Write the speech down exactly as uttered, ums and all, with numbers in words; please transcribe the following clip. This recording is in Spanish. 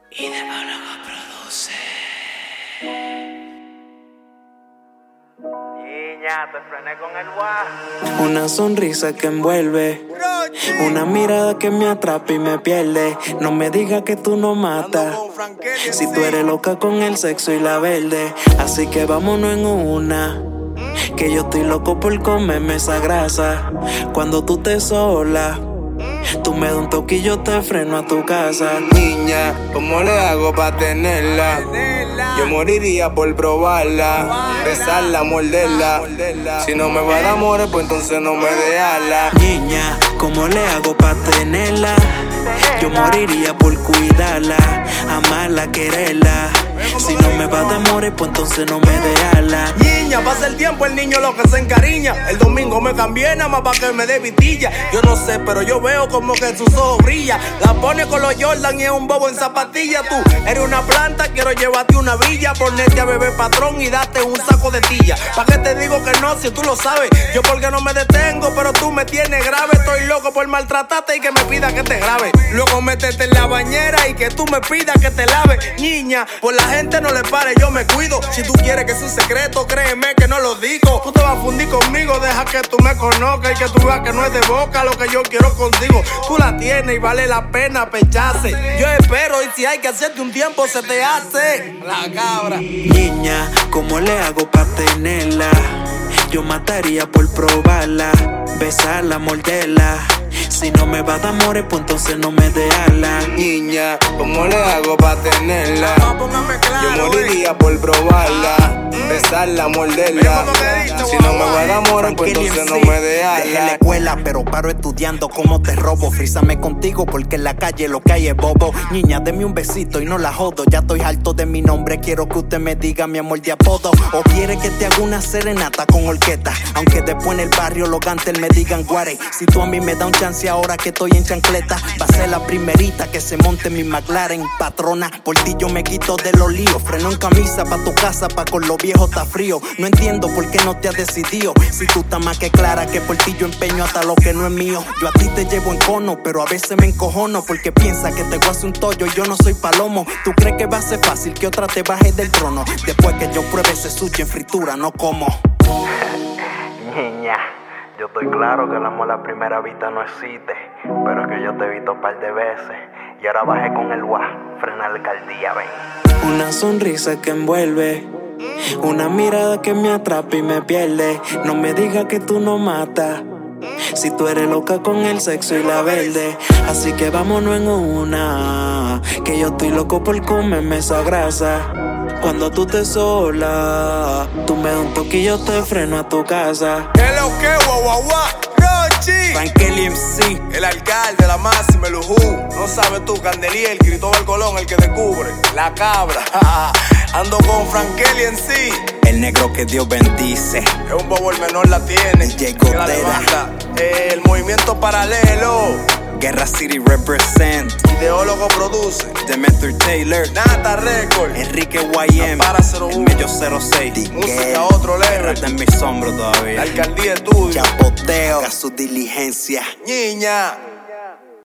Y de Málaga produce. Niña, te frené con el guá. Una sonrisa que envuelve, una mirada que me atrapa y me pierde. No me digas que tú no matas, si tú eres loca con el sexo y la verde. Así que vámonos en una, que yo estoy loco por comerme esa grasa. Cuando tú te sola, tú me das un toque y yo te freno a tu casa. Niña, ¿cómo le hago pa' tenerla? Yo moriría por probarla, besarla, morderla. Si no me va a dar amores, pues entonces no me dé alas. Niña, ¿cómo le hago pa' tenerla? Yo moriría por cuidarla, amarla, quererla. Si no me va a dar amores, pues entonces no me dé alas. Niña, pasa el tiempo, el niño lo que se encariña. El domingo me cambié nada más pa' que me dé vitilla. Yo no sé, pero yo veo como que sus ojos brillan. La pone con los Jordan y es un bobo en zapatilla. Tú eres una planta, quiero llevarte una villa. Ponerte a beber patrón y darte un saco de tilla. ¿Pa' qué te digo que no, si tú lo sabes? Yo porque no me detengo, pero tú me tienes grave. Estoy loco por maltratarte y que me pida que te grabe. Luego métete en la bañera y que tú me pidas que te lave. Niña, por la gente no le pare, yo me cuido. Si tú quieres que es un secreto, créeme que no lo digo. Tú te vas a fundir conmigo, deja que tú me conozcas y que tú veas que no es de boca lo que yo quiero contigo. Tú la tienes y vale la pena pecharse. Yo espero y si hay que hacerte un tiempo se te hace la cabra. Niña, ¿cómo le hago pa' tenerla? Yo mataría por probarla, besarla, morderla. Si no me va a dar amores, pues entonces no me dé alas. Niña, ¿cómo le hago pa' tenerla? Yo moriría por probarla, besarla, morderla. Si no me va a dar amores, pues entonces no me dé alas. Dejé la escuela, pero paro estudiando como te robo. Frízame contigo porque en la calle lo que hay es bobo. Niña, deme un besito y no la jodo. Ya estoy harto de mi nombre, quiero que usted me diga mi amor de apodo. O quiere que te haga una serenata con orquesta, aunque después en el barrio los gantes me digan guare. Si tú a mí me da un chance ahora que estoy en chancleta, va a ser la primerita que se monte en mi McLaren. Patrona, por ti yo me quito de los líos. Freno en camisa pa' tu casa, pa' con los viejos está frío. No entiendo por qué no te has decidido, si tú estás más que clara que por ti yo empeño hasta lo que no es mío. Yo a ti te llevo en cono, pero a veces me encojono porque piensa que te voy a hacer un tollo y yo no soy palomo. Tú crees que va a ser fácil que otra te baje del trono, después que yo pruebe ese sushi en fritura, no como. Niña, yo estoy claro que el amor a primera vista no existe, pero es que yo te he visto un par de veces y ahora bajé con el guá, frena la alcaldía, ven. Una sonrisa que envuelve, una mirada que me atrapa y me pierde. No me digas que tú no matas, si tú eres loca con el sexo y la verde. Así que vámonos en una, que yo estoy loco por comerme esa grasa. Cuando tú te sola, tú me das un toque y yo te freno a tu casa. Hello, que guau guau guau, Rochi. Frankeli M C, El alcalde, la máxima, el ujú. No sabes tú, Candelier, Cristóbal Colón, el que descubre. La cabra, ando con Frankeli en sí. el negro que Dios bendice. Es un bobo, el menor la tiene. J. Que la Cotera. levanta. Eh, el movimiento paralelo. Guerra City represent. Ideólogo produce. Demeter Taylor, Nata Record. Enrique Y M, Para cero uno. el Mello cero seis. Música otro level. Está en mis hombros La todavía. alcaldía estudio. Chapoteo, haga su diligencia. Niña.